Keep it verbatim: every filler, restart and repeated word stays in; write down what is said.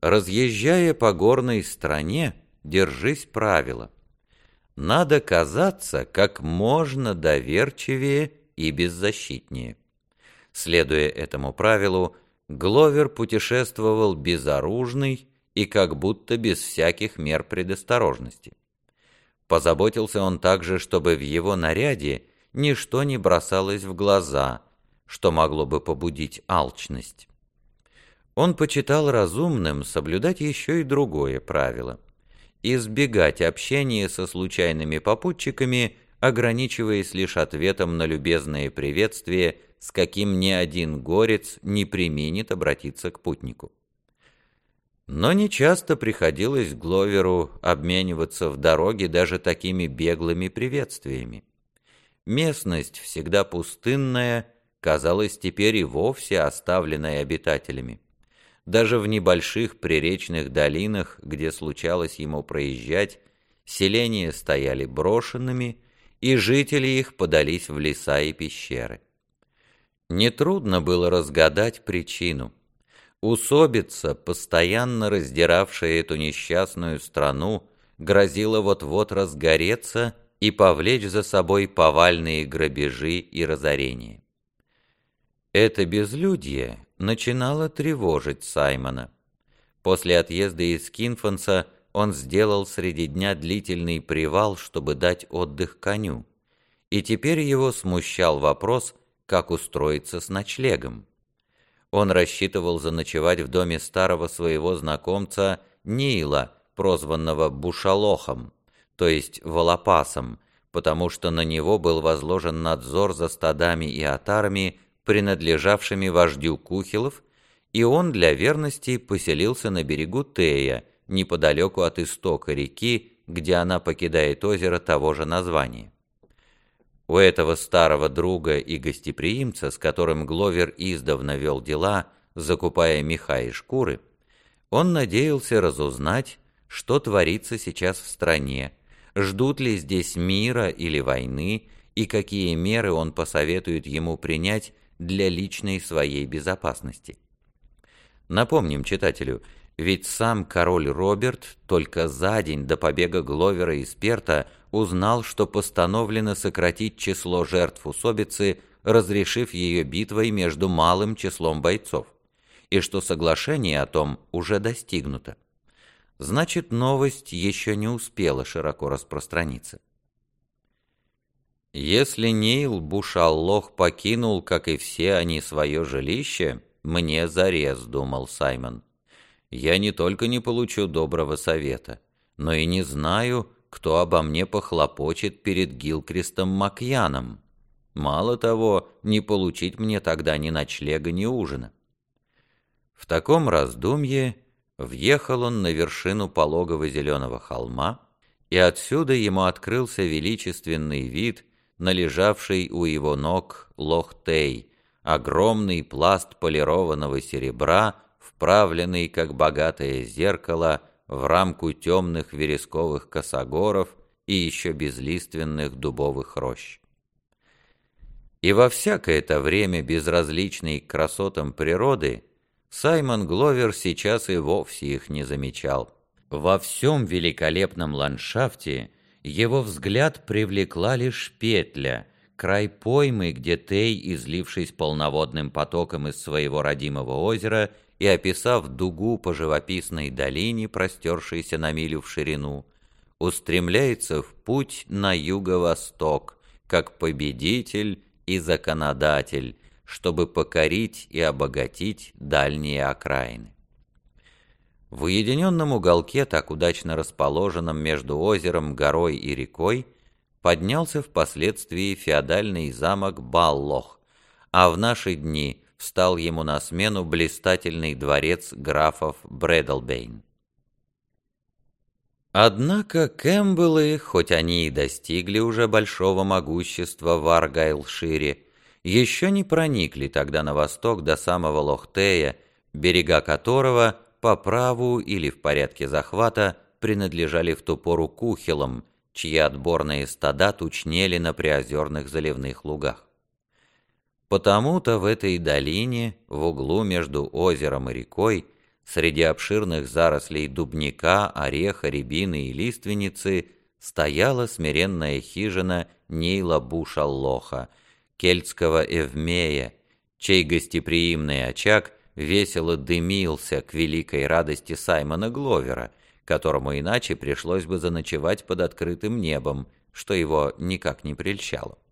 Разъезжая по горной стране, держись правила. Надо казаться как можно доверчивее и беззащитнее. Следуя этому правилу, Гловер путешествовал безоружный и как будто без всяких мер предосторожности. Позаботился он также, чтобы в его наряде ничто не бросалось в глаза, что могло бы побудить алчность. Он почитал разумным соблюдать еще и другое правило – избегать общения со случайными попутчиками, ограничиваясь лишь ответом на любезное приветствие, с каким ни один горец не преминет обратиться к путнику. Но нечасто приходилось Гловеру обмениваться в дороге даже такими беглыми приветствиями. Местность, всегда пустынная, казалась теперь и вовсе оставленной обитателями. Даже в небольших приречных долинах, где случалось ему проезжать, селения стояли брошенными, и жители их подались в леса и пещеры. Нетрудно было разгадать причину. Усобица, постоянно раздиравшая эту несчастную страну, грозила вот-вот разгореться и повлечь за собой повальные грабежи и разорения. Это безлюдье начинало тревожить Саймона. После отъезда из Кинфанса он сделал среди дня длительный привал, чтобы дать отдых коню, и теперь его смущал вопрос, как устроиться с ночлегом. Он рассчитывал заночевать в доме старого своего знакомца Нила, прозванного Бушалохом, то есть Волопасом, потому что на него был возложен надзор за стадами и отарами, принадлежавшими вождю Кухилов, и он для верности поселился на берегу Тея, неподалеку от истока реки, где она покидает озеро того же названия. У этого старого друга и гостеприимца, с которым Гловер издавна вел дела, закупая меха и шкуры, он надеялся разузнать, что творится сейчас в стране, ждут ли здесь мира или войны, и какие меры он посоветует ему принять для личной своей безопасности. Напомним читателю, ведь сам король Роберт только за день до побега Гловера из Перта узнал, что постановлено сократить число жертв усобицы, разрешив ее битвой между малым числом бойцов, и что соглашение о том уже достигнуто. Значит, новость еще не успела широко распространиться. Если Нейл Бушаллох покинул, как и все они, свое жилище, мне зарез, думал Саймон. Я не только не получу доброго совета, но и не знаю, кто обо мне похлопочет перед Гилкристом Макьяном. Мало того, не получить мне тогда ни ночлега, ни ужина. В таком раздумье въехал он на вершину пологого зеленого холма, и отсюда ему открылся величественный вид на лежавший у его ног Лох-Тей, огромный пласт полированного серебра, вправленный, как богатое зеркало, в рамку темных вересковых косогоров и еще безлиственных дубовых рощ. И во всякое это время, безразличный к красотам природы, Саймон Гловер сейчас и вовсе их не замечал. Во всем великолепном ландшафте его взгляд привлекла лишь петля, край поймы, где Тей, излившись полноводным потоком из своего родимого озера и описав дугу по живописной долине, простершейся на милю в ширину, устремляется в путь на юго-восток, как победитель и законодатель, чтобы покорить и обогатить дальние окраины. В уединенном уголке, так удачно расположенном между озером, горой и рекой, поднялся впоследствии феодальный замок Баллох, а в наши дни встал ему на смену блистательный дворец графов Брэдлбейн. Однако Кэмпбеллы, хоть они и достигли уже большого могущества в Аргайлшире, еще не проникли тогда на восток до самого Лох-Тея, берега которого по праву или в порядке захвата принадлежали в ту пору Кухилам, чьи отборные стада тучнели на приозерных заливных лугах. Потому-то в этой долине, в углу между озером и рекой, Среди обширных зарослей дубника, ореха, рябины и лиственницы стояла смиренная хижина Нейла Буш-Аллоха, кельтского Эвмея, чей гостеприимный очаг весело дымился к великой радости Саймона Гловера, которому иначе пришлось бы заночевать под открытым небом, что его никак не прельщало.